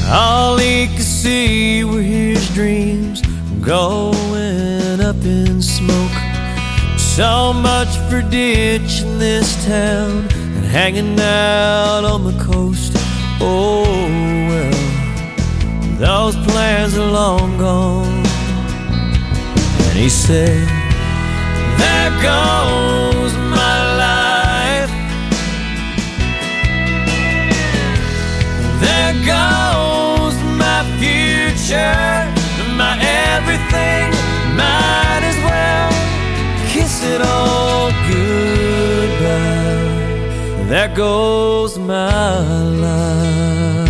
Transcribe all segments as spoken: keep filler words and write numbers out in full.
All he could see were his dreams going up in smoke. So much for ditching this town and hanging out on the coast. Oh well, those plans are long gone. And he said, there goes my life. There goes my future, my everything. Might as well kiss it all goodbye. There goes my life.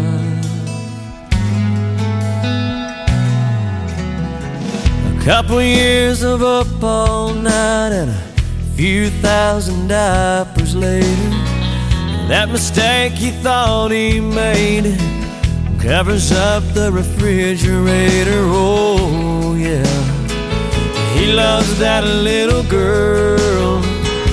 A couple years of up all night and a few thousand diapers later, that mistake he thought he made covers up the refrigerator. Oh yeah, he loves that little girl.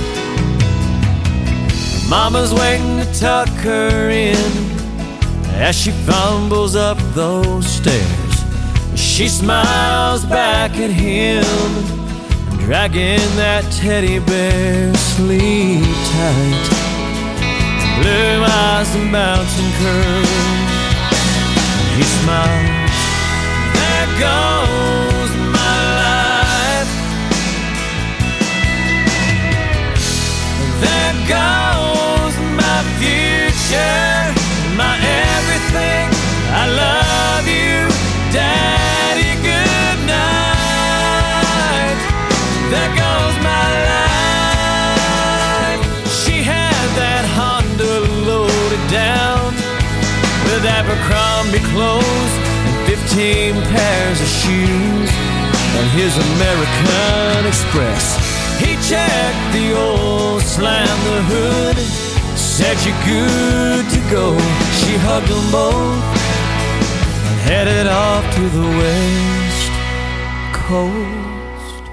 Mama's waiting to tuck her in as she fumbles up those stairs. She smiles back at him, dragging that teddy bear. Sleep tight, blue eyes and mountain curls. He smiles, there goes my life. There goes my future, my everything. I love you, Daddy, good night. There goes my life. She had that Honda loaded down with Abercrombie clothes and fifteen pairs of shoes and his American Express. He checked the oil, slammed the hood, said you're good to go. She hugged them both and headed off to the West Coast.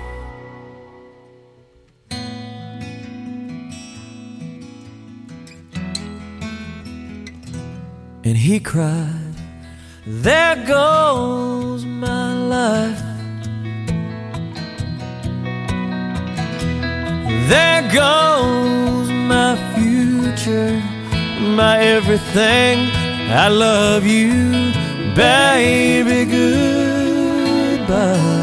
And he cried, there goes my life. There goes my future, my everything. I love you, baby, goodbye.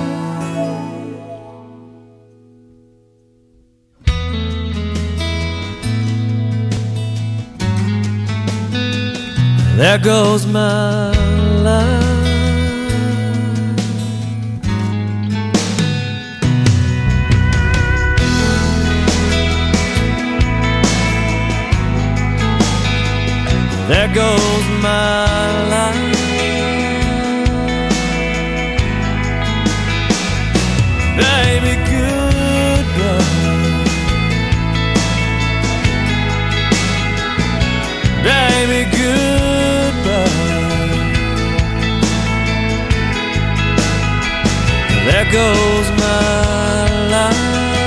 There goes my life. There goes my life. Baby, goodbye. Baby, goodbye. There goes my life.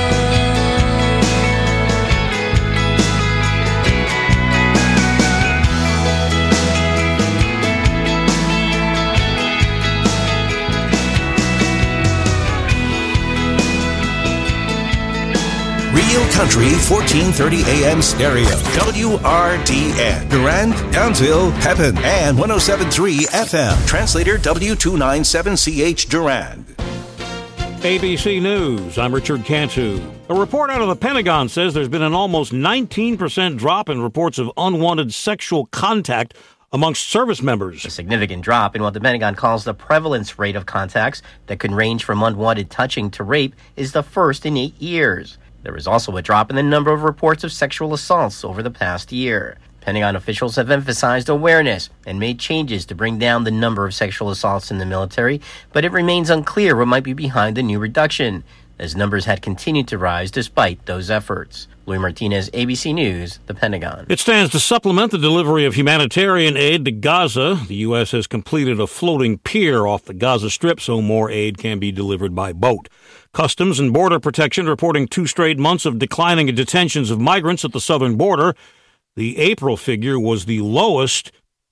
Real Country fourteen thirty A M stereo. W R D N. Durand, Downsville, Pepin, and one oh seven point three F M. Translator W two ninety-seven C H Durand. A B C News, I'm Richard Cantu. A report out of the Pentagon says there's been an almost nineteen percent drop in reports of unwanted sexual contact amongst service members. A significant drop in what the Pentagon calls the prevalence rate of contacts that can range from unwanted touching to rape is the first in eight years. There is also a drop in the number of reports of sexual assaults over the past year. Pentagon officials have emphasized awareness and made changes to bring down the number of sexual assaults in the military, but it remains unclear what might be behind the new reduction, as numbers had continued to rise despite those efforts. Louis Martinez, A B C News, the Pentagon. It stands to supplement the delivery of humanitarian aid to Gaza. The U S has completed a floating pier off the Gaza Strip so more aid can be delivered by boat. Customs and Border Protection reporting two straight months of declining detentions of migrants at the southern border. The April figure was the lowest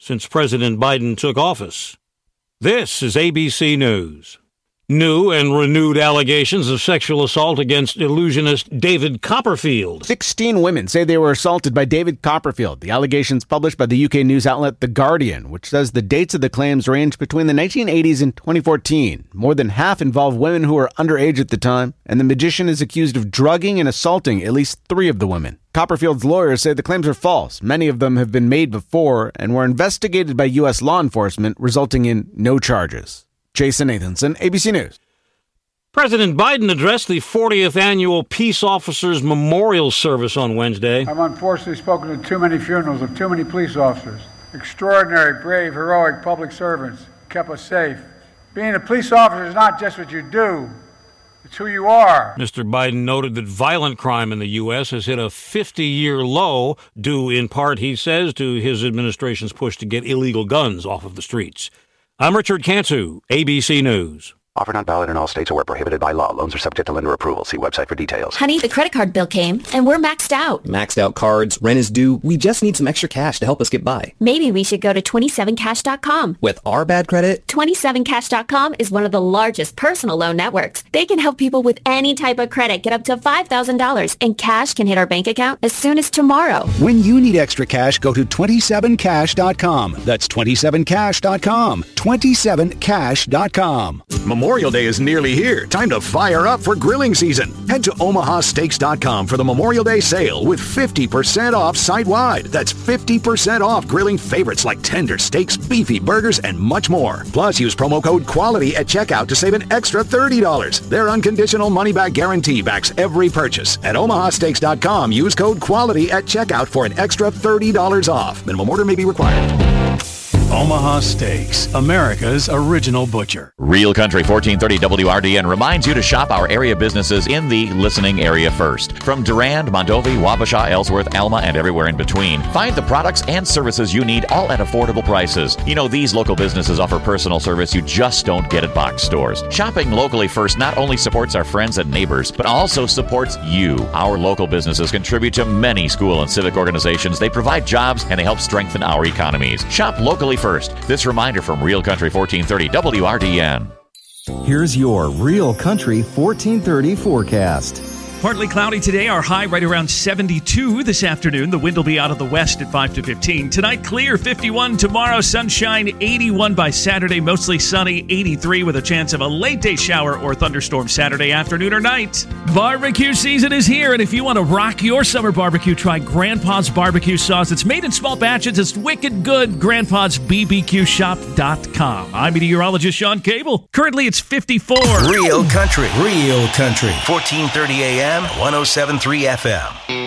since President Biden took office. This is A B C News. New and renewed allegations of sexual assault against illusionist David Copperfield. Sixteen women say they were assaulted by David Copperfield. The allegations published by the U K news outlet The Guardian, which says the dates of the claims range between the nineteen eighties and twenty fourteen. More than half involve women who were underage at the time, and the magician is accused of drugging and assaulting at least three of the women. Copperfield's lawyers say the claims are false. Many of them have been made before and were investigated by U S law enforcement, resulting in no charges. Jason Nathanson, A B C News. President Biden addressed the fortieth Annual Peace Officers Memorial Service on Wednesday. I've unfortunately spoken at too many funerals of too many police officers. Extraordinary, brave, heroic public servants kept us safe. Being a police officer is not just what you do, it's who you are. Mister Biden noted that violent crime in the U S has hit a fifty-year low, due in part, he says, to his administration's push to get illegal guns off of the streets. I'm Richard Cantu, A B C News. Offer not valid in all states or where prohibited by law. Loans are subject to lender approval. See website for details. Honey, the credit card bill came, and we're maxed out. Maxed out cards, rent is due. We just need some extra cash to help us get by. Maybe we should go to twenty-seven cash dot com. With our bad credit? twenty-seven cash dot com is one of the largest personal loan networks. They can help people with any type of credit get up to five thousand dollars, and cash can hit our bank account as soon as tomorrow. When you need extra cash, go to twenty-seven cash dot com. That's twenty-seven cash dot com. twenty-seven cash dot com. Memorial Day is nearly here. Time to fire up for grilling season. Head to omaha steaks dot com for the Memorial Day sale with fifty percent off site-wide. That's fifty percent off grilling favorites like tender steaks, beefy burgers, and much more. Plus, use promo code QUALITY at checkout to save an extra thirty dollars. Their unconditional money-back guarantee backs every purchase. At omaha steaks dot com, use code QUALITY at checkout for an extra thirty dollars off. Minimum order may be required. Omaha Steaks, America's original butcher. Real Country fourteen thirty W R D N reminds you to shop our area businesses in the listening area first. From Durand, Mondovi, Wabasha, Ellsworth, Alma, and everywhere in between, find the products and services you need all at affordable prices. You know, these local businesses offer personal service you just don't get at box stores. Shopping locally first not only supports our friends and neighbors, but also supports you. Our local businesses contribute to many school and civic organizations. They provide jobs and they help strengthen our economies. Shop locally first. This reminder from Real Country fourteen thirty W R D N. Here's your Real Country fourteen thirty forecast. Partly cloudy today, our high right around seventy-two this afternoon. The wind will be out of the west at five to fifteen. Tonight, clear, fifty-one. Tomorrow, sunshine, eighty-one by Saturday. Mostly sunny, eighty-three with a chance of a late day shower or thunderstorm Saturday afternoon or night. Barbecue season is here, and if you want to rock your summer barbecue, try Grandpa's Barbecue Sauce. It's made in small batches. It's wicked good. grandpas b b q shop dot com. I'm meteorologist Sean Cable. Currently, it's fifty-four. Real Country. Real Country. fourteen thirty A M. one oh seven point three F M.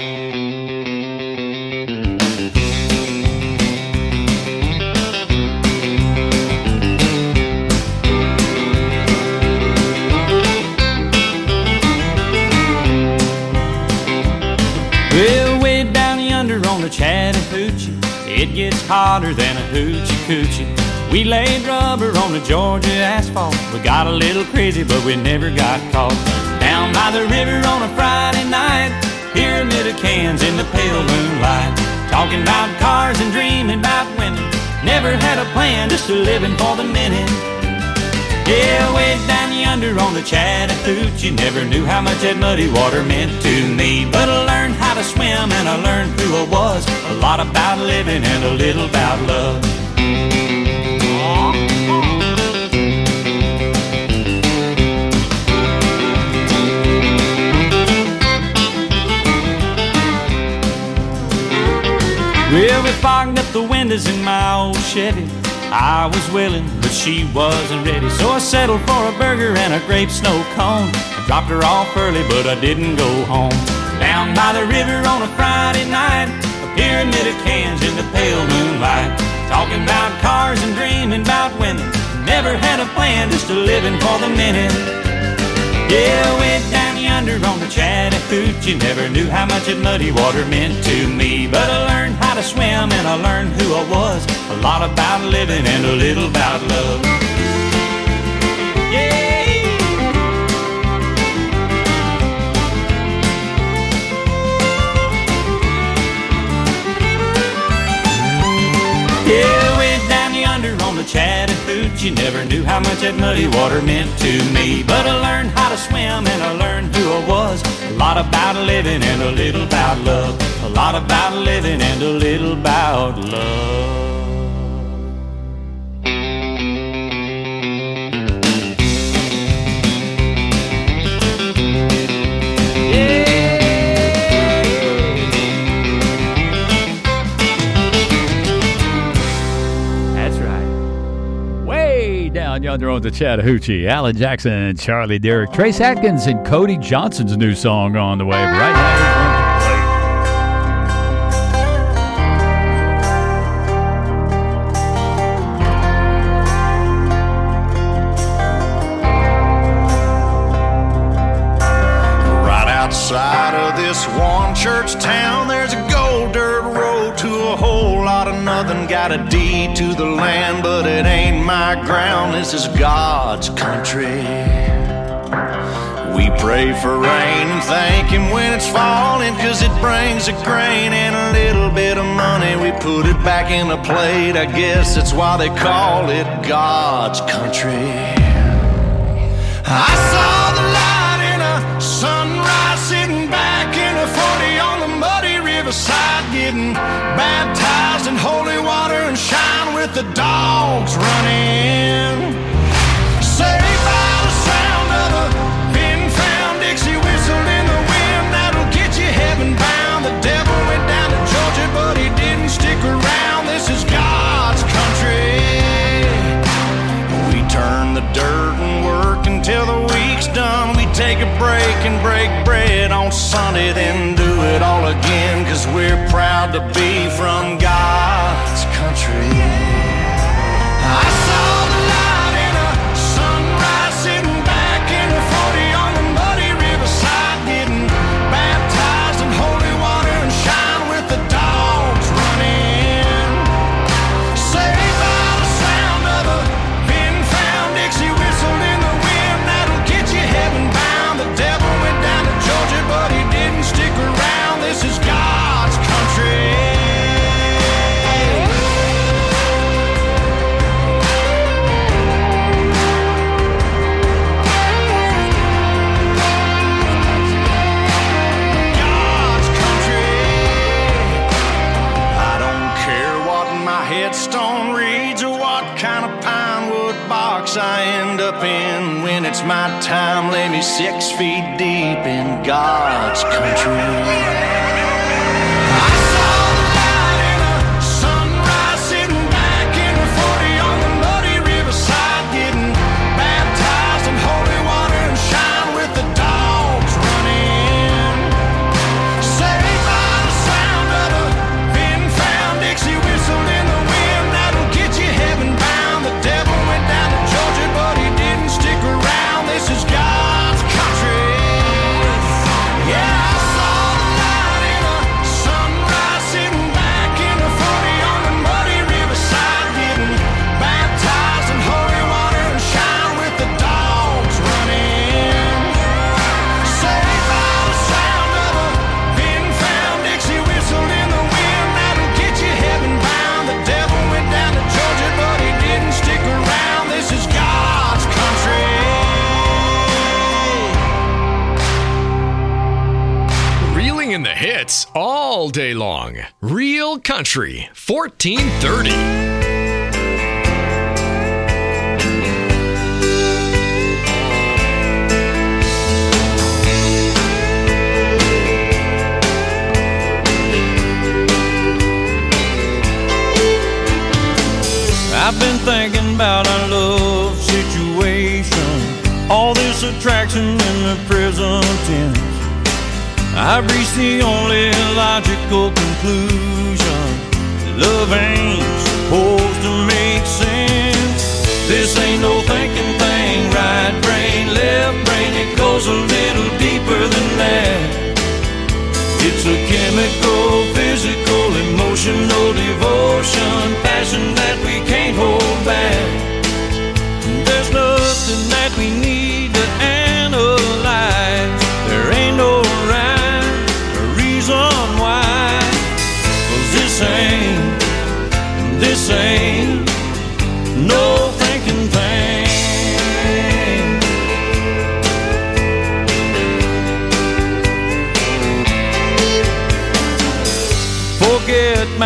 Well, way down yonder on the Chattahoochee, it gets hotter than a hoochie coochie. We laid rubber on the Georgia asphalt. We got a little crazy, but we never got caught. Down by the river on a Friday night, pyramid of cans in the pale moonlight, talking about cars and dreaming about women. Never had a plan, just a living for the minute. Yeah, way down yonder on the Chattahoochee, never knew how much that muddy water meant to me. But I learned how to swim and I learned who I was, a lot about living and a little about love. Well, we fogged up the windows in my old Chevy. I was willing, but she wasn't ready. So I settled for a burger and a grape snow cone. I dropped her off early, but I didn't go home. Down by the river on a Friday night, a pyramid of cans in the pale moonlight, talking about cars and dreaming about women. Never had a plan, just a living for the minute. Yeah, way down yonder on the Chattahoochee, never knew how much that muddy water meant to me. But I learned how to swim and I learned who I was, a lot about living and a little about love. Yeah. Yeah, way on the Chattahoochee. Never knew how much that muddy water meant to me. But I learned how to swim and I learned who I was. A lot about living and a little about love. A lot about living and a little about love. Down yonder on the Chattahoochee, Alan Jackson, Charlie Derrick, Trace Atkins, and Cody Johnson's new song on the way. But right now, right outside of this one church town, there's a gold dirt road to a whole lot of nothing. Got a deed to the land, but it ain't my ground. This is God's country. We pray for rain and thank Him when it's falling, 'cause it brings a grain and a little bit of money. We put it back in the plate. I guess that's why they call it God's country. I saw the light in a sunrise, sitting back in a forty on the muddy riverside, getting baptized in holy water and shine with the dogs running. Saved by the sound of a pin-found Dixie whistle in the wind that'll get you heaven bound. The devil went down to Georgia, but he didn't stick around. This is God's country. We turn the dirt and work until the week's done. We take a break and break bread on Sunday, then do it all again, 'cause we're proud to be from God's country. I saw the light in a sunrise, sitting back in a forty on the muddy riverside, getting baptized in holy water and shine with the dogs running. Saved by the sound of a pin-found Dixie whistle in the wind that'll get you heaven bound. The devil went down to Georgia, but he didn't stick around. This is God's country. Headstone reads or what kind of pine wood box I end up in. When it's my time, lay me six feet deep in God's country. In the hits all day long. Real Country, fourteen thirty. I've been thinking about our love situation, all this attraction in the present tense. I've reached the only logical conclusion: love ain't supposed to make sense. This ain't no thinking thing, right brain, left brain, it goes a little deeper than that. It's a chemical, physical, emotional devotion, passion that we can't hold back. There's nothing that we need to analyze. There ain't no why, 'cause this ain't, this ain't no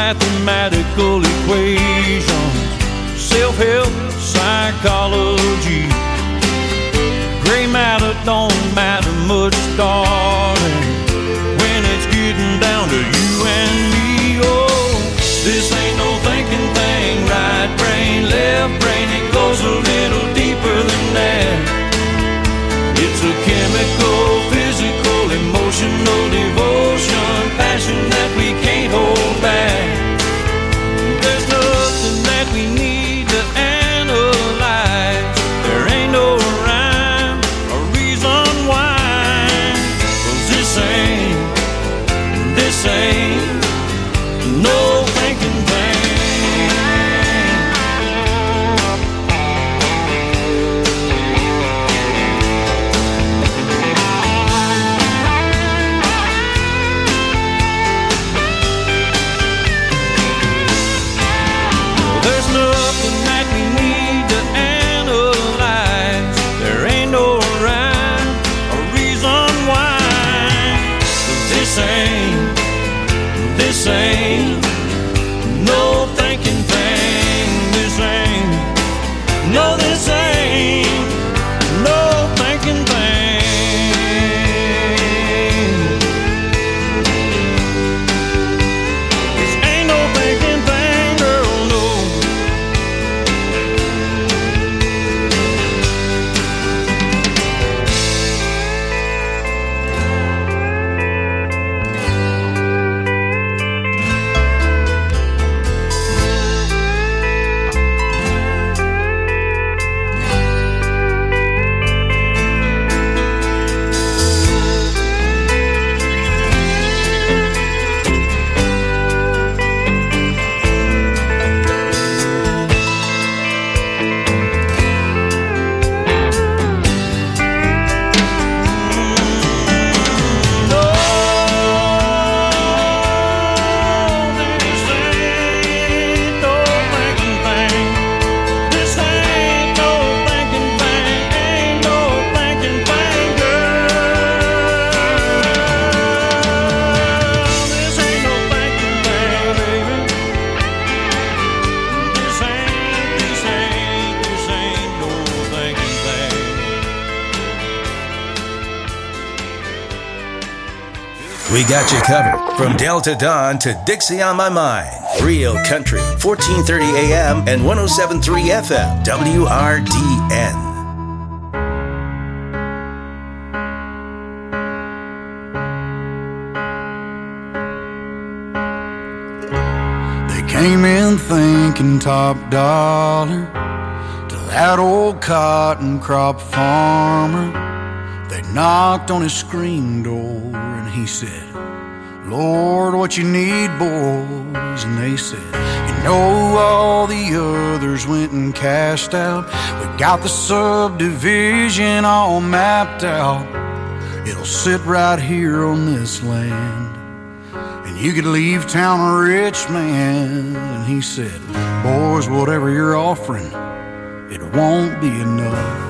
mathematical equations, self-help, psychology. Gray matter don't matter much, darling, when it's getting down to you and me. Oh, this ain't no thinking thing, right brain, left brain, it goes a little deeper than that. It's a chemical, physical, emotional devotion, passion that we can't hold back. There's nothing that we need to analyze. There ain't no rhyme or reason why. 'Cause this ain't, this ain't no thinking thing. This ain't no thinking thing. This ain't, no, this ain't no thinking thing. This ain't no thinking thing, girl, no. We got you covered from Delta Dawn to Dixie on My Mind. Real Country, fourteen thirty A M and one oh seven point three F M, W R D N. They came in thinking top dollar to that old cotton crop farmer. They knocked on his screen door and he said, Lord, what you need, boys? And they said, you know, all the others went and cashed out. We got the subdivision all mapped out. It'll sit right here on this land, and you could leave town a rich man. And he said, boys, whatever you're offering, it won't be enough.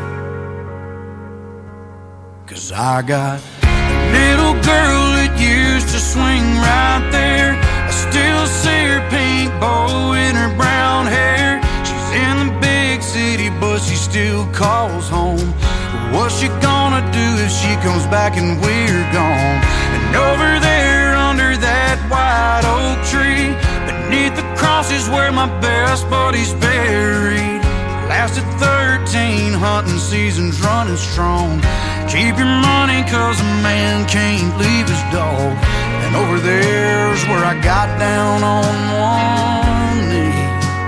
'Cause I got a little girl that used to swing right there. I still see her pink bow in her brown hair. She's in the big city, but she still calls home. What's she gonna do if she comes back and we're gone? And over there under that white oak tree, beneath the cross is where my best buddy's buried. Lasted thirteen hunting seasons running strong. Keep your money 'cause a man can't leave his dog. And over there's where I got down on one knee.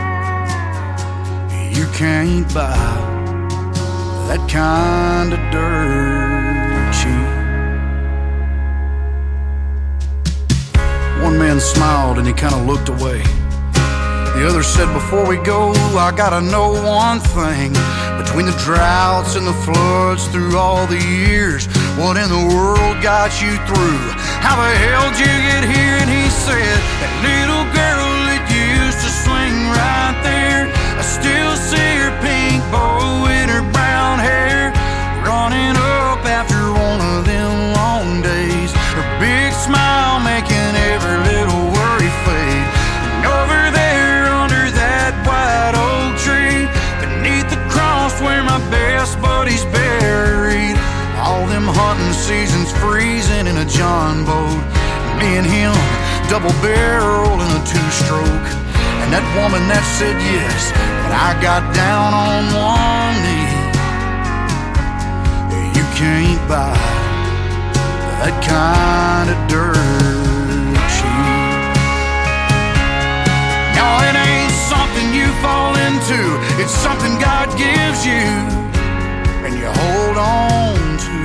You can't buy that kind of dirt cheap. One man smiled and he kind of looked away. The other said, before we go, I gotta know one thing. Between the droughts and the floods through all the years, what in the world got you through? How the hell did you get here? And he said, that little girl that used to swing right there, I still see her pink bow in her brown hair, running up after one of them long days. Her big smile making every little worry fade. And and him, double barrel in a two-stroke. And that woman that said yes, but I got down on one knee. You can't buy that kind of dirt cheap. No, it ain't something you fall into. It's something God gives you and you hold on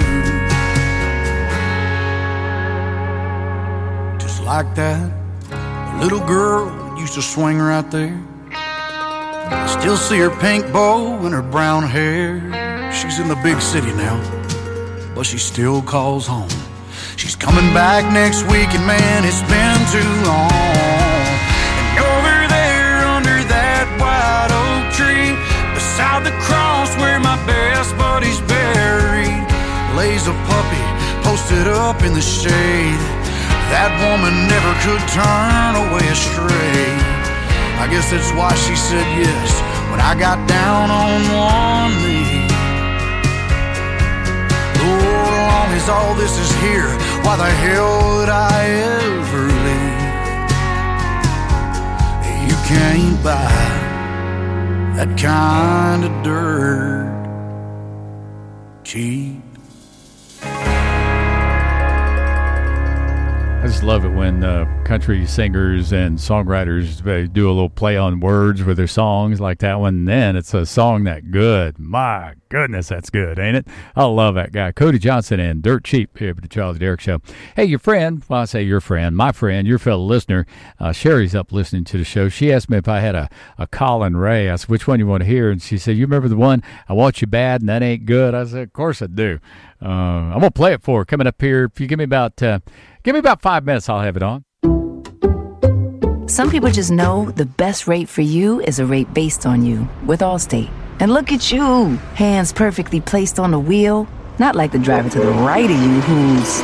to. Just like that little girl used to swing right there. I still see her pink bow and her brown hair. She's in the big city now, but she still calls home. She's coming back next week, and man, it's been too long. And over there under that white oak tree, beside the cross where my best buddy's buried, lays a puppy posted up in the shade. That woman never could turn away astray. I guess that's why she said yes when I got down on one knee. Lord, as long as all this is here, why the hell would I ever leave? You can't buy that kind of dirt cheap. I just love it when uh, country singers and songwriters uh, do a little play on words with their songs like that one. And then it's a song that good. My goodness, that's good, ain't it? I love that guy. Cody Johnson and Dirt Cheap here at the Charlie Derrick Show. Hey, your friend, well, I say your friend, my friend, your fellow listener, uh, Sherry's up listening to the show. She asked me if I had a, a Colin Ray. I said, which one you want to hear? And she said, you remember the one, I Want You Bad and That Ain't Good? I said, of course I do. Uh, I'm going to play it for her coming up here. If you give me about... Uh, Give me about five minutes, I'll have it on. Some people just know the best rate for you is a rate based on you with Allstate. And look at you, hands perfectly placed on the wheel. Not like the driver to the right of you who's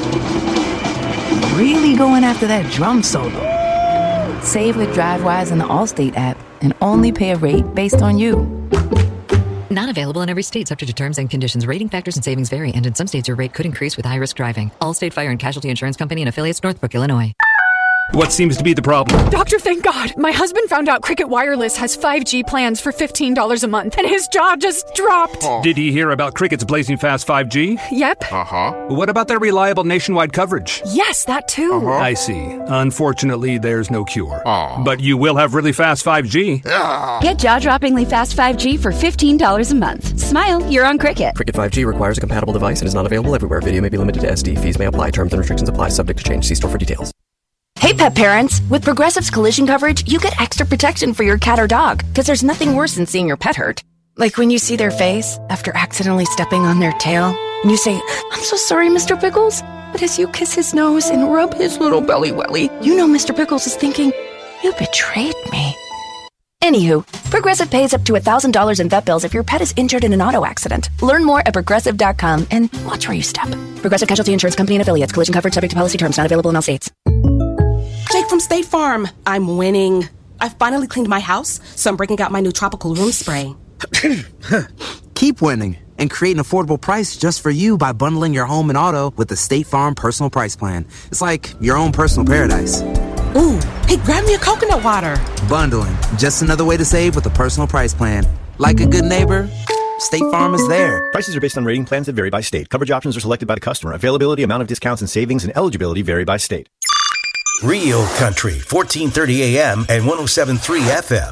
really going after that drum solo. Save with DriveWise in the Allstate app and only pay a rate based on you. Not available in every state, subject to terms and conditions. Rating factors and savings vary, and in some states your rate could increase with high-risk driving. Allstate Fire and Casualty Insurance Company and affiliates, Northbrook, Illinois. What seems to be the problem? Doctor, thank God. My husband found out Cricket Wireless has five G plans for fifteen dollars a month, and his jaw just dropped. Oh. Did he hear about Cricket's blazing fast five G? Yep. Uh-huh. What about their reliable nationwide coverage? Yes, that too. Uh-huh. I see. Unfortunately, there's no cure. Oh. But you will have really fast five G. Oh. Get jaw-droppingly fast five G for fifteen dollars a month. Smile, you're on Cricket. Cricket five G requires a compatible device and is not available everywhere. Video may be limited to S D. Fees may apply. Terms and restrictions apply. Subject to change. See store for details. Hey, pet parents! With Progressive's collision coverage, you get extra protection for your cat or dog, because there's nothing worse than seeing your pet hurt. Like when you see their face after accidentally stepping on their tail, and you say, "I'm so sorry, Mister Pickles," but as you kiss his nose and rub his little belly welly, you know Mister Pickles is thinking, "You betrayed me." Anywho, Progressive pays up to one thousand dollars in vet bills if your pet is injured in an auto accident. Learn more at Progressive dot com and watch where you step. Progressive Casualty Insurance Company and affiliates. Collision coverage subject to policy terms. Not available in all states. Jake from State Farm. I'm winning. I finally cleaned my house, so I'm breaking out my new tropical room spray. Keep winning and create an affordable price just for you by bundling your home and auto with the State Farm Personal Price Plan. It's like your own personal paradise. Ooh, hey, grab me a coconut water. Bundling, just another way to save with a personal price plan. Like a good neighbor, State Farm is there. Prices are based on rating plans that vary by state. Coverage options are selected by the customer. Availability, amount of discounts and savings, and eligibility vary by state. Real Country, fourteen thirty A M and one oh seven point three F M.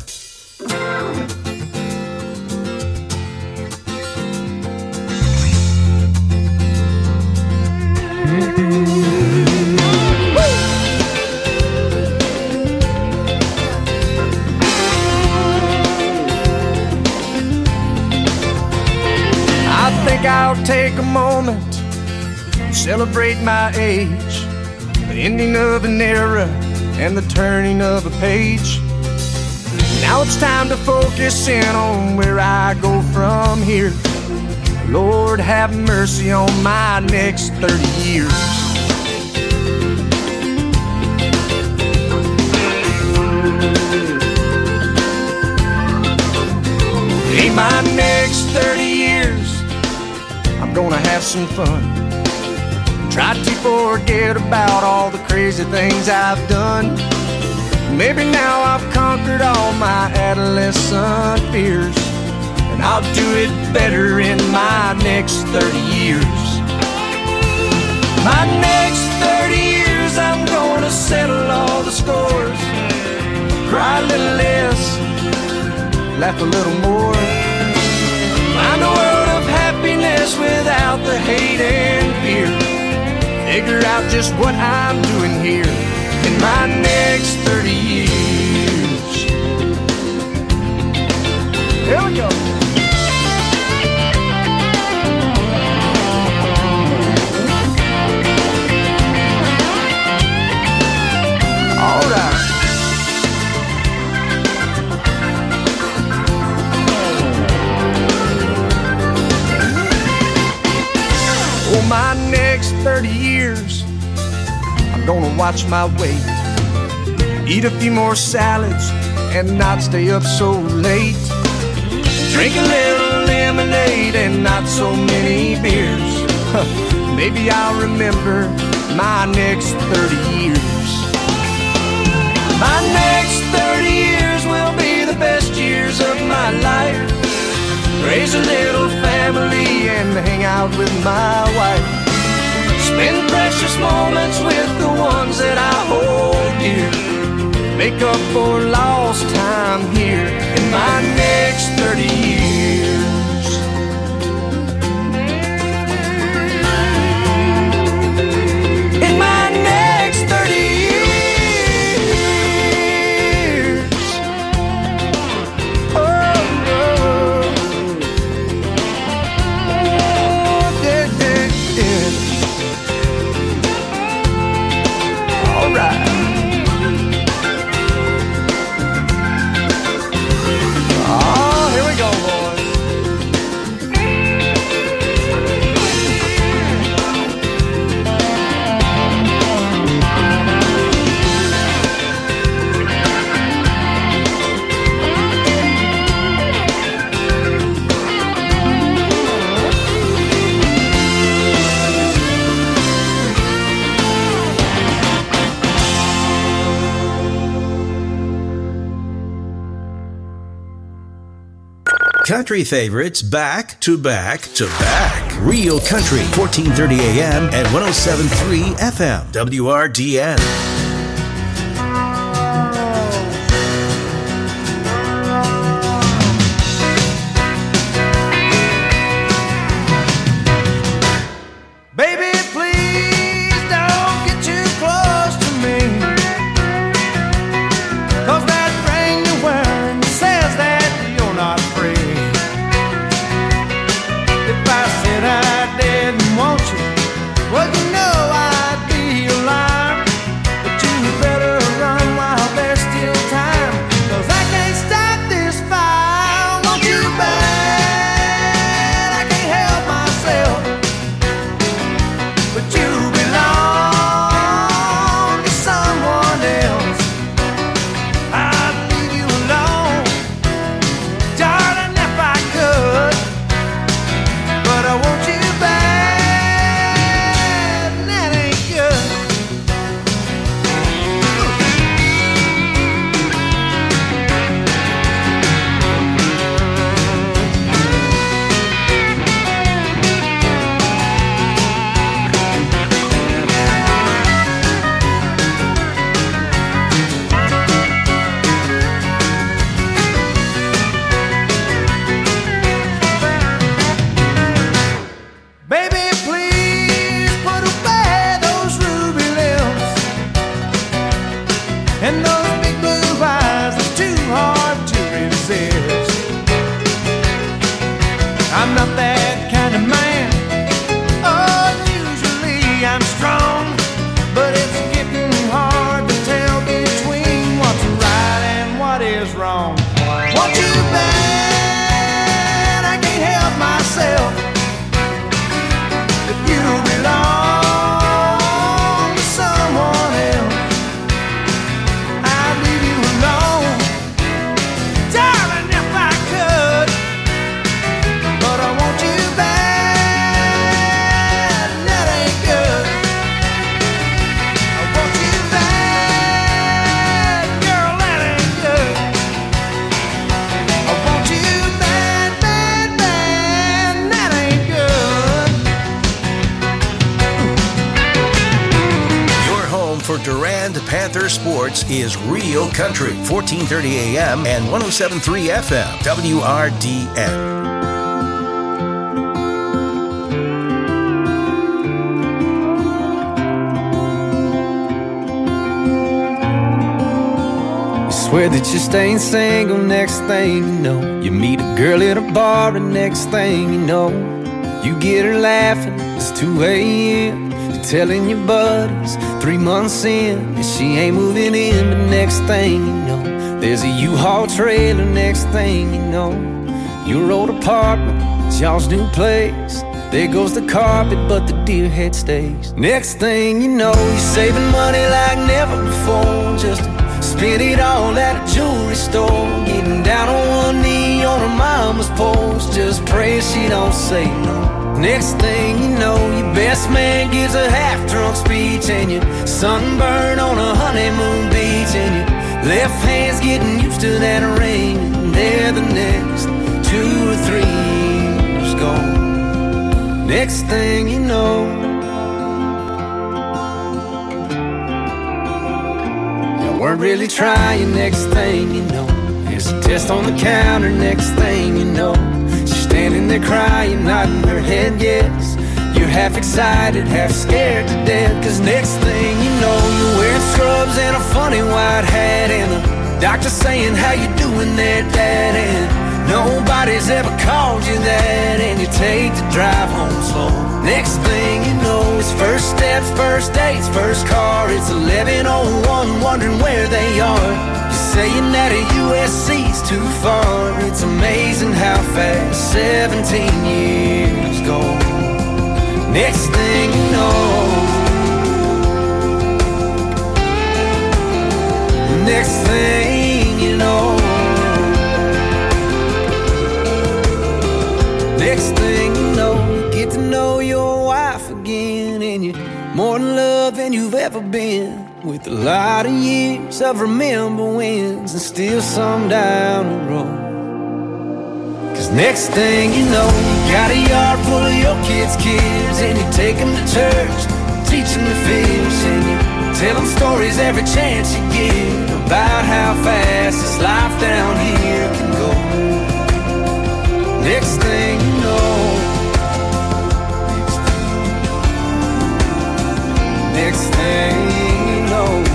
I think I'll take a moment, celebrate my age, the ending of an era and the turning of a page. Now it's time to focus in on where I go from here. Lord, have mercy on my next thirty years. In my next thirty years, I'm gonna have some fun. Try to forget about all the crazy things I've done. Maybe now I've conquered all my adolescent fears, and I'll do it better in my next thirty years. My next thirty years, I'm gonna settle all the scores, cry a little less, laugh a little more, find a world of happiness without the hate and fear, figure out just what I'm doing here in my next thirty years. Here we go. All right. For my next thirty years, I'm gonna watch my weight, eat a few more salads and not stay up so late, drink a little lemonade and not so many beers. Maybe I'll remember my next thirty years. My next thirty years will be the best years of my life. Raise a little family and hang out with my wife. Spend precious moments with the ones that I hold dear. Make up for lost time here in my next thirty years. In my next thirty years. Country favorites back to back to back. Real Country, fourteen thirty A M and one oh seven point three F M. W R D N. Well, you know I'd be alive. But I want you Panther Sports is Real Country, fourteen thirty A M and one oh seven point three F M, W R D N. Swear that you're staying single, next thing you know, you meet a girl at a bar, and next thing you know, you get her laughing, it's two A M You're telling your buddies, three months in, and she ain't moving in. But next thing you know, there's a U-Haul trailer. Next thing you know, your old apartment, it's y'all's new place. There goes the carpet, but the deer head stays. Next thing you know, you're saving money like never before, just to spend it all at a jewelry store. Getting down on one knee on her mama's porch, just pray she don't say no. Next thing you know, your best man gives a half-drunk speech, and you're sunburned on a honeymoon beach, and your left hand's getting used to that ring, and there the next two or three years gone. Next thing you know, you weren't really trying. Next thing you know, there's a test on the counter. Next thing you know, she's standing there crying, nodding her head yes. You're half excited, half scared to death, cause next thing you know, you're wearing scrubs and a funny white hat, and the doctor saying, how you doing there, Dad? And nobody's ever called you that, and you take the drive home slow. Next thing you know, it's first steps, first dates, first car. It's eleven oh one, wondering where they are. You're saying that a U S C's too far. It's amazing how fast seventeen years go. Next thing you know, next thing you know, next thing you know, you get to know your wife again, and you're more in love than you've ever been, with a lot of years of remember wins, and still some down the road. Cause next thing you know, you got a yard full of your kids' kids, and you take them to church, teach them to fish, and you tell them stories every chance you get about how fast this life down here can go. Next thing you know, next thing you know,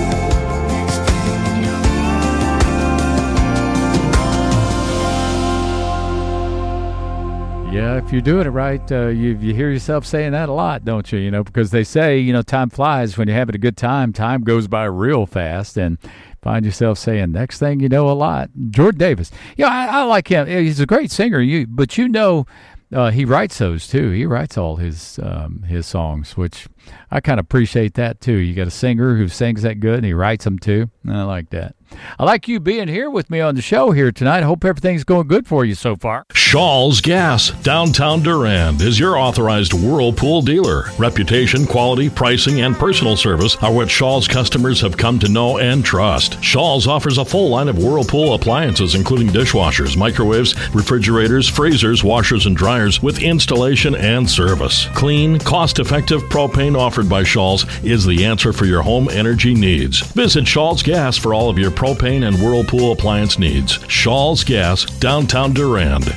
yeah, if you're doing it right, uh, you you hear yourself saying that a lot, don't you? You know, because they say, you know, time flies when you're having a good time. Time goes by real fast, and find yourself saying next thing you know a lot. Jordan Davis, yeah, you know, I, I like him. He's a great singer. You, but you know, uh, he writes those too. He writes all his um, his songs, which I kind of appreciate that too. You got a singer who sings that good, and he writes them too. And I like that. I like you being here with me on the show here tonight. I hope everything's going good for you so far. Shaw's Gas, downtown Durand, is your authorized Whirlpool dealer. Reputation, quality, pricing, and personal service are what Shaw's customers have come to know and trust. Shaw's offers a full line of Whirlpool appliances, including dishwashers, microwaves, refrigerators, freezers, washers, and dryers, with installation and service. Clean, cost-effective propane offered by Shaw's is the answer for your home energy needs. Visit Shaw's Gas for all of your propane and Whirlpool appliance needs. Shaw's Gas, downtown Durand.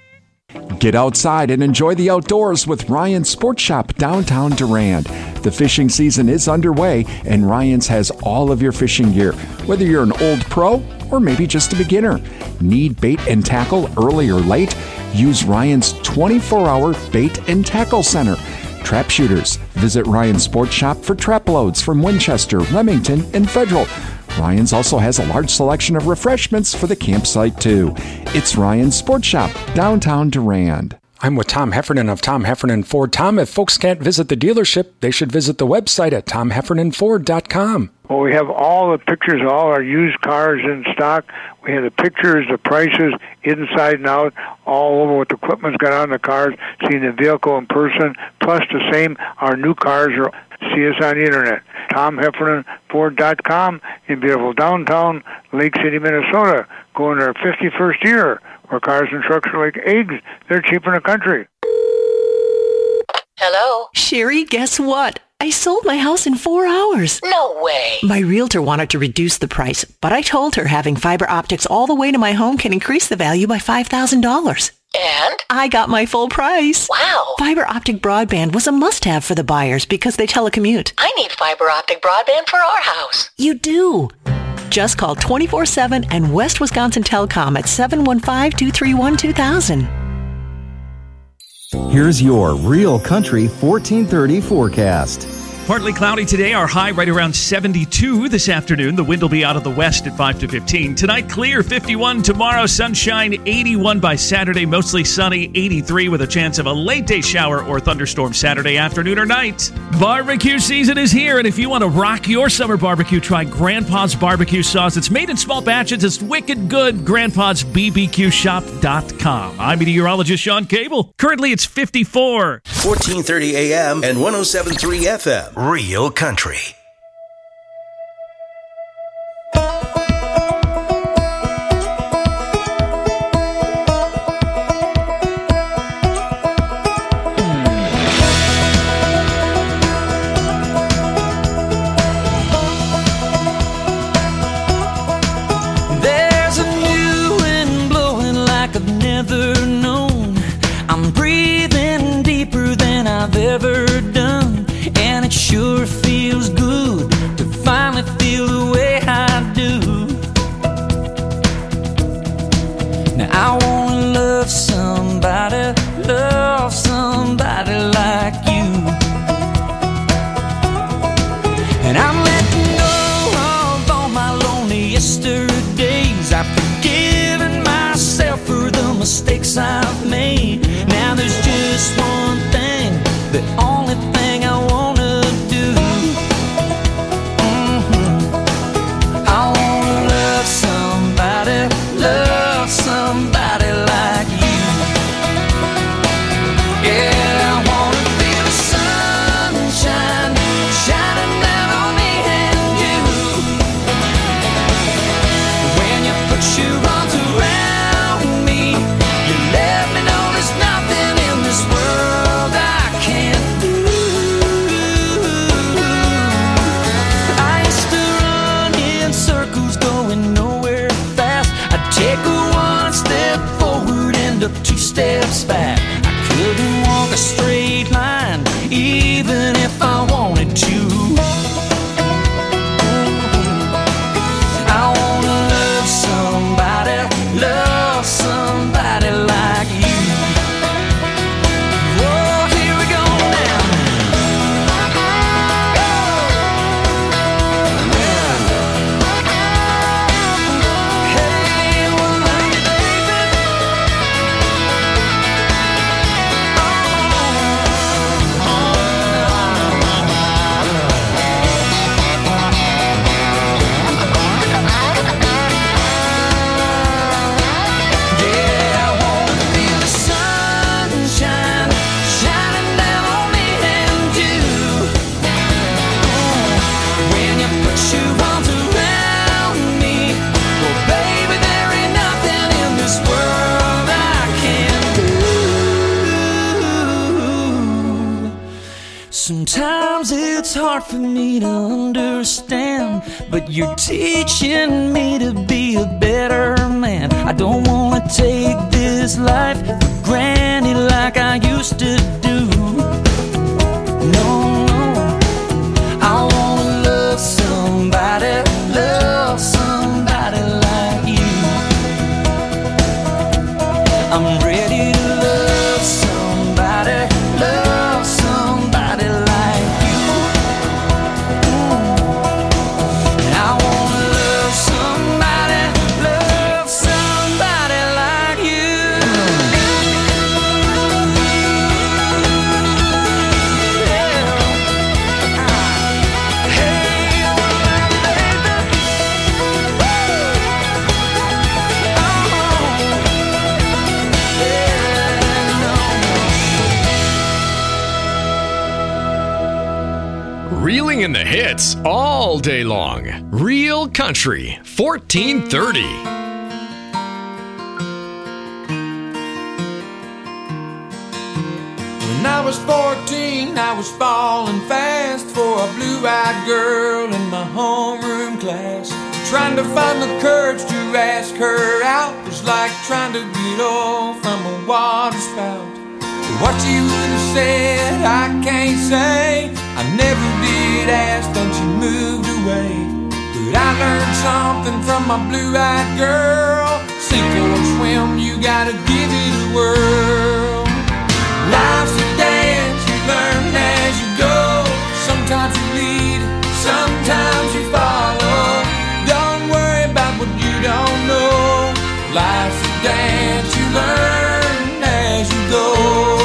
Get outside and enjoy the outdoors with Ryan's Sports Shop, downtown Durand. The fishing season is underway, and Ryan's has all of your fishing gear, whether you're an old pro or maybe just a beginner. Need bait and tackle early or late? Use Ryan's twenty-four hour bait and tackle center. Trap shooters, visit Ryan's Sports Shop for trap loads from Winchester, Remington, and Federal. Ryan's also has a large selection of refreshments for the campsite, too. It's Ryan's Sports Shop, downtown Durand. I'm with Tom Heffernan of Tom Heffernan Ford. Tom, if folks can't visit the dealership, they should visit the website at tom heffernan ford dot com. Well, we have all the pictures of all our used cars in stock. We have the pictures, the prices, inside and out, all over what the equipment's got on the cars, seeing the vehicle in person, plus the same, our new cars are, see us on the internet, tom heffernan ford dot com in beautiful downtown Lake City, Minnesota, going to our fifty-first year, where cars and trucks are like eggs. They're cheap in the country. Hello? Sherry, guess what? I sold my house in four hours. No way. My realtor wanted to reduce the price, but I told her having fiber optics all the way to my home can increase the value by five thousand dollars. And? I got my full price. Wow. Fiber optic broadband was a must-have for the buyers because they telecommute. I need fiber optic broadband for our house. You do. Just call twenty-four seven and West Wisconsin Telecom at seven one five, two three one, two thousand. Here's your Real Country fourteen thirty forecast. Partly cloudy today, our high right around seventy-two this afternoon. The wind will be out of the west at five to fifteen. Tonight, clear, fifty-one. Tomorrow, sunshine, eighty-one by Saturday. Mostly sunny, eighty-three with a chance of a late day shower or thunderstorm Saturday afternoon or night. Barbecue season is here, and if you want to rock your summer barbecue, try Grandpa's Barbecue Sauce. It's made in small batches. It's wicked good. grandpas b b q shop dot com. I'm meteorologist Sean Cable. Currently, it's fifty-four. fourteen thirty A M and one oh seven point three F M. Real Country. There's a new wind blowing like I've never known. I'm breathing deeper than I've ever done. And it sure feels good to finally feel the way I do. Now I wanna love somebody, love somebody like you. And I'm letting go of all my lonely yesterdays. I've forgiven myself for the mistakes I've made. Now there's just one thing, the only thing I want. Love somebody like you. Yeah, I wanna feel the sunshine shining down on me and you. When you put your arms around me, you let me know there's nothing in this world I can't do. I used to run in circles going nowhere fast. I'd take a one step forward and up two steps back. I couldn't walk a straight line even if I wanted to. I wanna love somebody, love somebody like you. Oh, here we go now. Hey, well, love you, baby. Yeah, I wanna feel the sunshine shining down on me and you. When you put your arms around me, well, baby, there ain't nothing in this world I can't do. Sometimes it's hard for me to understand, but you're teaching me to be a better man. I don't wanna take this life for granted like I used to do. No, no, I wanna love somebody, love somebody like you. I'm ready to love somebody, love somebody like you. Mm. I wanna love somebody, love somebody like you. Reeling in the hits all day long. Real Country, fourteen thirty. When I was fourteen, I was falling fast for a blue-eyed girl in my homeroom class. Trying to find the courage to ask her out was like trying to get off from a water spout. But what she would have said, I can't say. I never did ask, then she moved away. But I learned something from my blue-eyed girl. Sink or swim, you gotta give it a whirl. Life's a dance, you learn as you go. Sometimes you lead, sometimes you follow. Don't worry about what you don't know. Life's a dance, you learn as you go.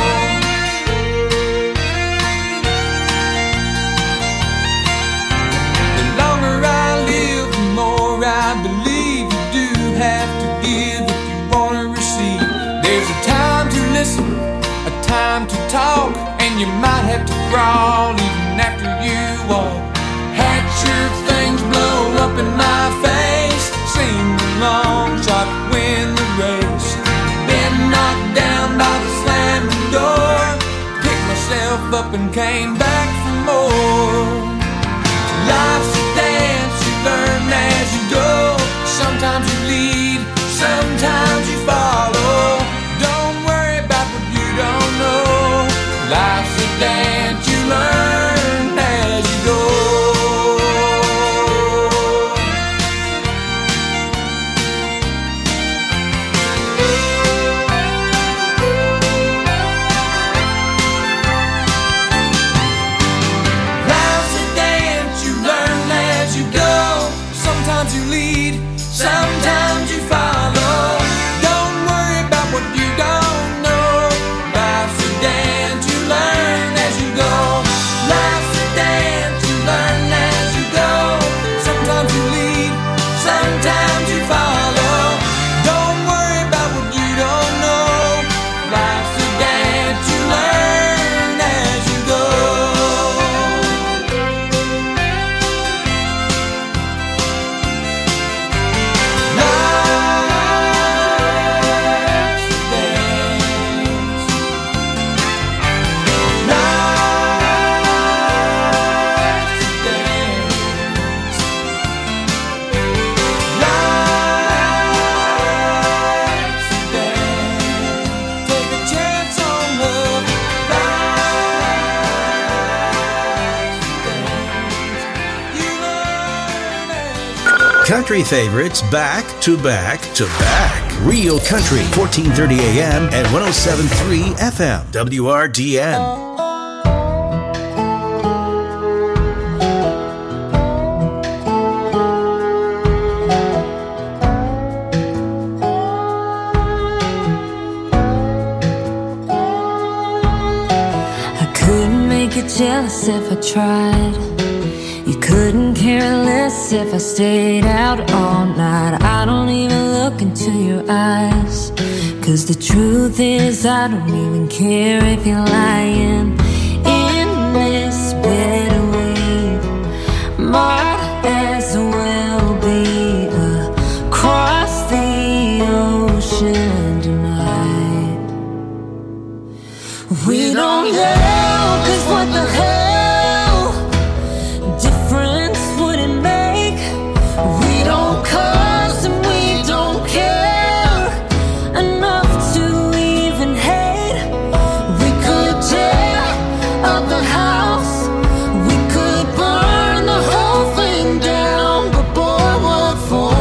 The longer I live, the more I believe you do have to give if you want to receive. There's a time to listen, a time to talk, and you might have to crawl even after you walk. Had your things blow up in my face, sing the long shot, win the race. Been knocked down by the slamming door, picked myself up and came back for more. Life's a dance, you learn as you go. Sometimes you lead, sometimes you follow. Don't worry about what you don't know. Life's a dance, you learn as you go. Life's a dance, you learn as you go. Sometimes you lead, sometimes you follow. Don't worry about what you don't know. Life's a dance, you learn as you go. Life's a dance, you learn as you go. Sometimes you lead, sometimes you follow. Don't worry about what you don't know. Life's a dance, you learn as you go. Country favorites back to back to back. Real Country, fourteen thirty A M and one oh seven point three F M, W R D N. Jealous if I tried. You couldn't care less if I stayed out all night. I don't even look into your eyes, 'cause the truth is I don't even care if you're lying. In this bed we might as well be across the ocean tonight. We don't know, 'cause what the hell difference would it make? We don't cuss and we don't care enough to even hate. We could tear up the house, we could burn the whole thing down, but boy, what for?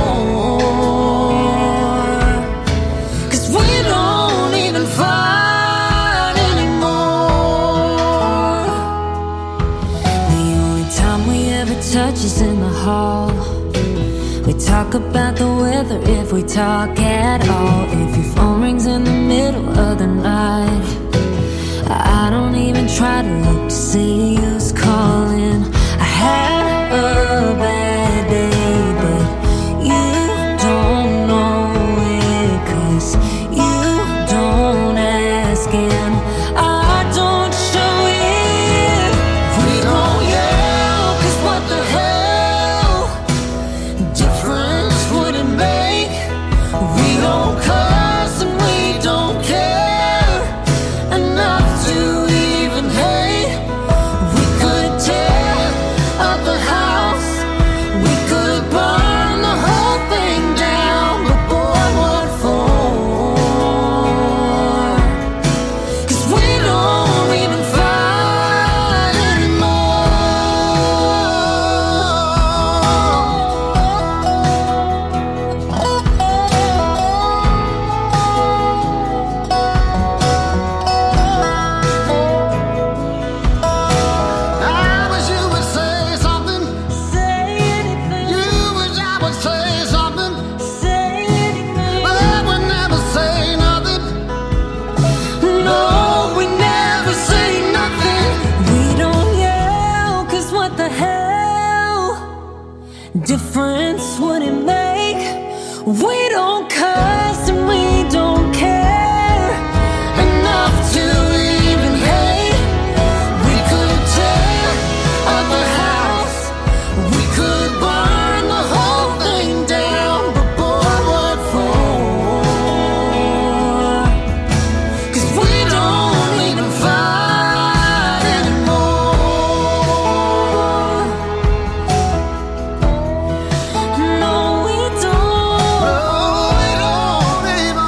'Cause we don't even fight anymore. The only time we ever touch is in the hall. We talk about the weather if we talk at all. If your phone rings in the middle of the night, I don't even try to look to see who's calling. I had a bad day, but you don't know it, 'cause you don't ask and I don't show it. We don't yell, 'cause what the hell difference would it make? We don't cuss and we don't care enough to difference would it make? We don't cuss and we don't care enough to even hate. We could tear up a house, we could burn the whole thing down, but boy, what for? 'Cause we don't even fight anymore. No, we don't. No, we don't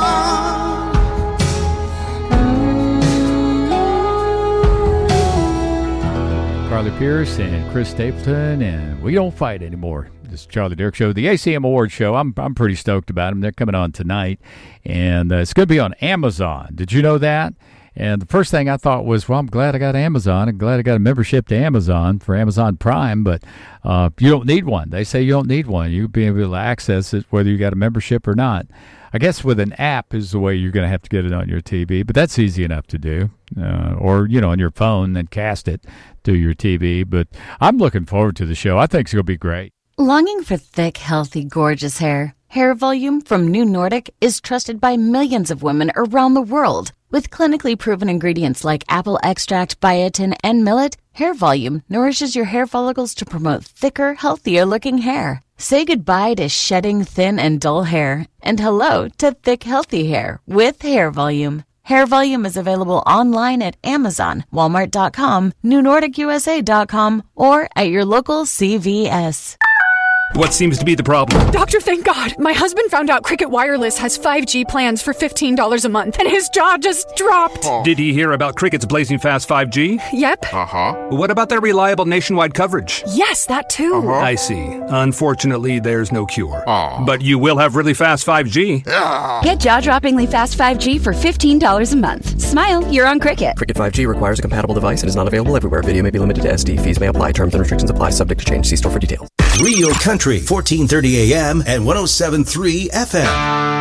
Carly Pierce and Chris Stapleton, and we don't fight anymore. This is Charlie Dirk Show, the A C M Awards show. I'm I'm pretty stoked about them. They're coming on tonight, and uh, it's going to be on Amazon. Did you know that? And the first thing I thought was, well, I'm glad I got Amazon. I'm glad I got a membership to Amazon for Amazon Prime, but uh, you don't need one. They say you don't need one. You'll be able to access it whether you got a membership or not. I guess with an app is the way you're going to have to get it on your T V, but that's easy enough to do. Uh, or, you know, on your phone, then cast it to your T V. But I'm looking forward to the show. I think it's going to be great. Longing for thick, healthy, gorgeous hair? Hair Volume from New Nordic is trusted by millions of women around the world. With clinically proven ingredients like apple extract, biotin, and millet, Hair Volume nourishes your hair follicles to promote thicker, healthier-looking hair. Say goodbye to shedding thin and dull hair, and hello to thick, healthy hair with Hair Volume. Hair Volume is available online at Amazon, Walmart dot com, New Nordic U S A dot com, or at your local C V S. What seems to be the problem? Doctor, thank God. My husband found out Cricket Wireless has five G plans for fifteen dollars a month, and his jaw just dropped. Did he hear about Cricket's blazing fast five G? Yep. Uh-huh. What about their reliable nationwide coverage? Yes, that too. Uh-huh. I see. Unfortunately, there's no cure. Aww. But you will have really fast five G. Get jaw-droppingly fast five G for fifteen dollars a month. Smile, you're on Cricket. Cricket five G requires a compatible device and is not available everywhere. Video may be limited to S D. Fees may apply. Terms and restrictions apply. Subject to change. See store for details. Real Country, fourteen thirty A M and one oh seven point three F M.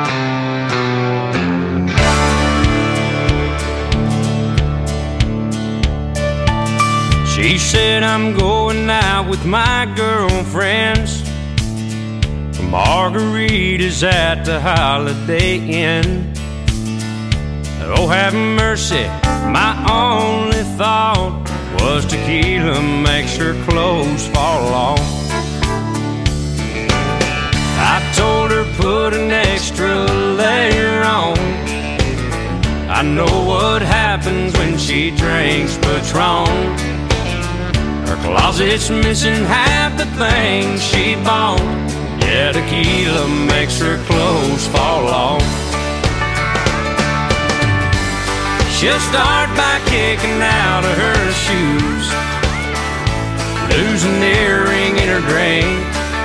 She said I'm going out with my girlfriends for margaritas at the Holiday Inn. Oh, have mercy, my only thought was tequila makes her clothes fall off. I told her put an extra layer on. I know what happens when she drinks Patron. Her closet's missing half the things she bought. Yeah, tequila makes her clothes fall off. She'll start by kicking out of her shoes, lose an earring in her drink,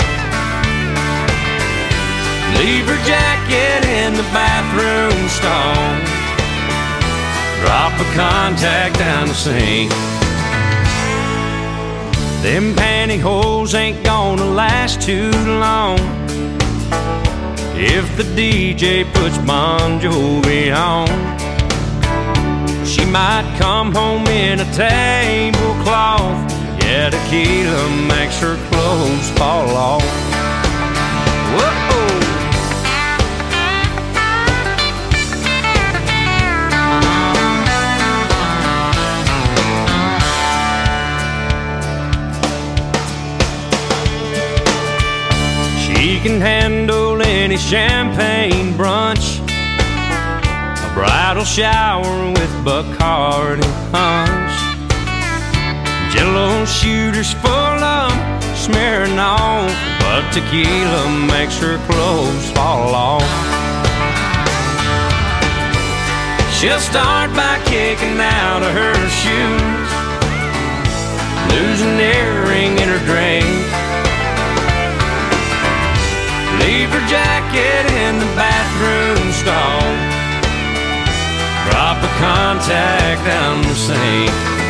leave her jacket in the bathroom stall, drop a contact down the sink. Them pantyhose ain't gonna last too long if the D J puts Bon Jovi on. She might come home in a tablecloth. Yeah, tequila makes her clothes fall off. Whoa! She can handle any champagne brunch, a bridal shower with Bacardi punch, Jello shooters full of smearing off, but tequila makes her clothes fall off. She'll start by kicking out of her shoes, lose an earring in her drink, leave her jacket in the bathroom stall, drop a contact down the sink.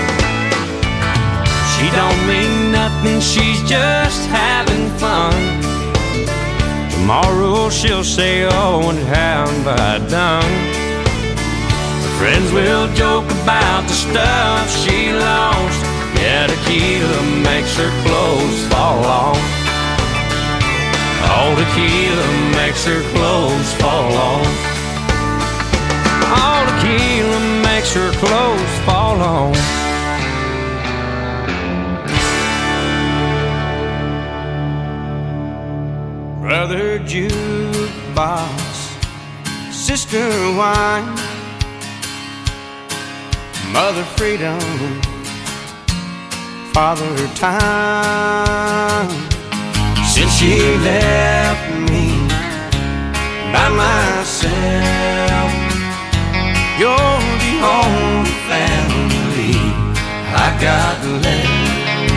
She don't mean nothing, she's just having fun. Tomorrow she'll say, oh, and how have I done? Her friends will joke about the stuff she lost. Yeah, tequila makes her clothes fall off. All tequila makes her clothes fall off. All tequila makes her clothes fall off. Brother jukebox, sister wine, mother freedom, father time. Since she left me by myself, you're the only family I got left.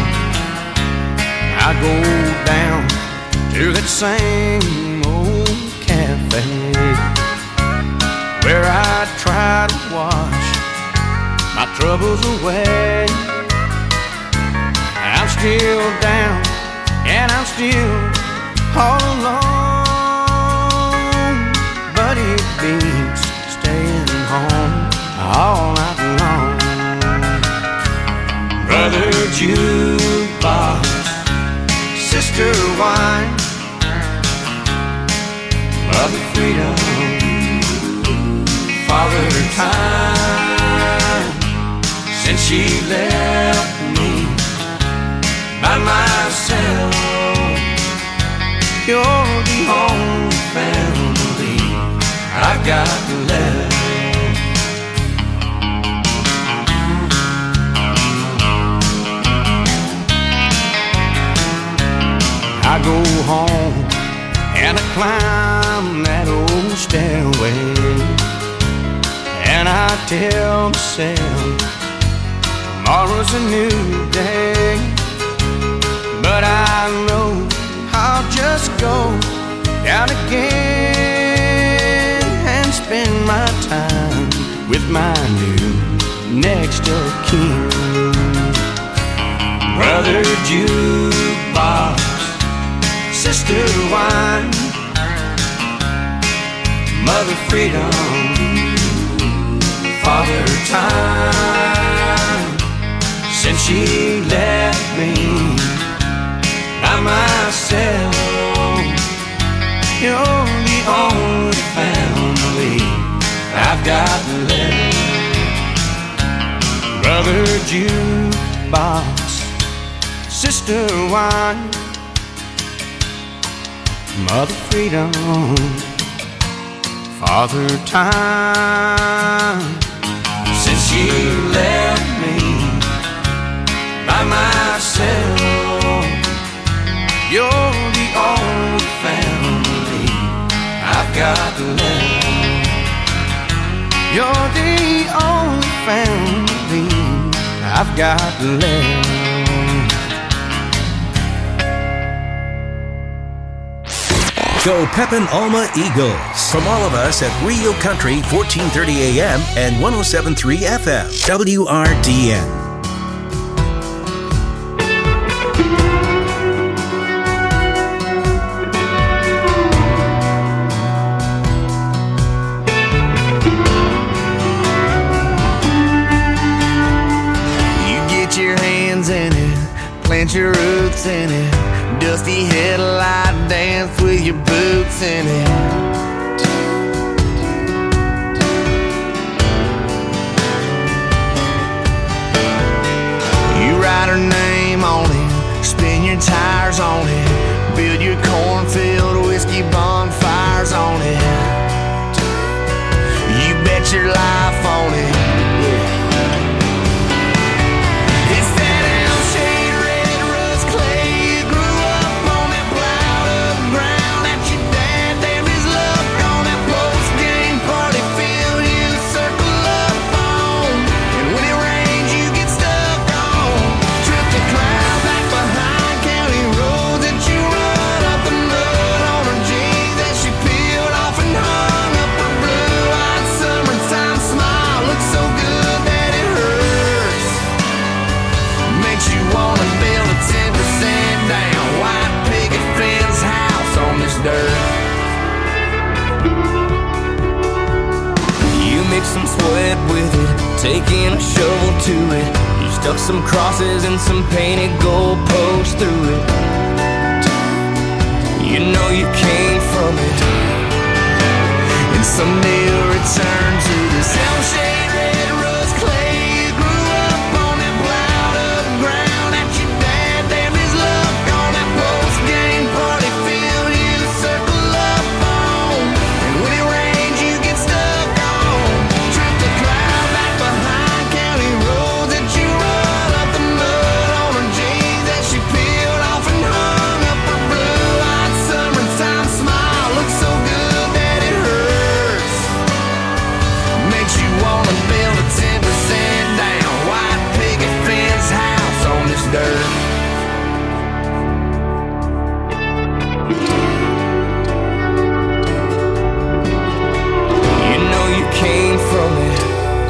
I go down to that same old cafe where I try to wash my troubles away. I'm still down and I'm still all alone, but it beats staying home all night long. Brother jukebox, sister wine, mother freedom, father time. Since she left me by myself, you're the only family I've got left. I go home and I climb that old stairway, and I tell myself tomorrow's a new day. But I know I'll just go down again and spend my time with my new next of kin. Brother jukebox, sister wine, mother freedom, father time. Since she left me by myself, you're the only family I've got left. Brother jukebox, sister wine, mother freedom, father time. Since she left me by myself, you're the only family I've got left. You're the only family I've got left. Go Pepin Alma Eagles. From all of us at Real Country, fourteen thirty A M and one oh seven point three F M, W R D N. Plant your roots in it, dusty headlight dance with your boots in it. You write her name on it, spin your tires on it, build your cornfield whiskey bonfires on it. You bet your life on it. Yeah. Some sweat with it, taking a shovel to it. You stuck some crosses and some painted gold posts through it. You know you came from it, and someday you'll return to this elm-shaped red rose clay. You grew up on that plowed up ground that your dad damned his luck on that post-game party field you circle up on. And when it rains you get stuck on, trip the cloud back behind county roads that you run up the mud on her jeans that she peeled off and hung up her blue-eyed summertime smile. Looks so good that it hurts, makes you wanna build a ten percent down white picket fence house on this dirt. You know you came from it,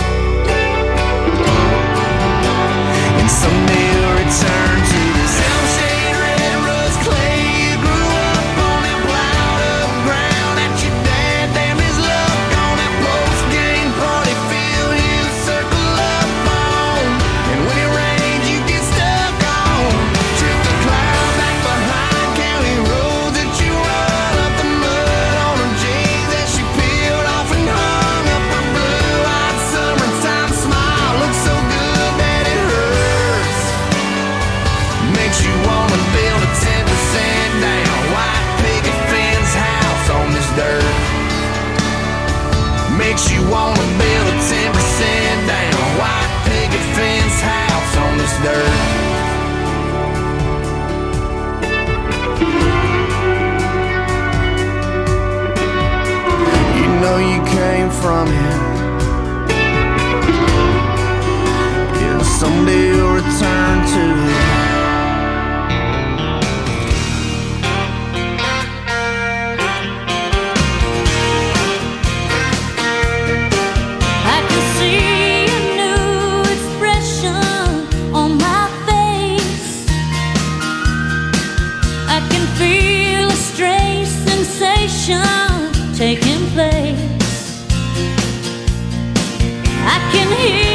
and someday you'll return to this elm-shaped red rose clay. You grew up on that plowed up ground that your dad damned his luck on that post-game party field you circle up on. And when it rains you get stuck on, trip the cloud back behind county roads that you run up the mud on her jeans that she peeled off and hung up her blue-eyed summertime smile. Looks so good that it hurts, makes you wanna build a ten percent down white picket fence house on this dirt. Makes you wanna build a ten percent down white picket fence house on this dirt. You know you came from it, yeah, someday you'll return to it. I can see a new expression on my face. I can feel a strange sensation taking place. I can hear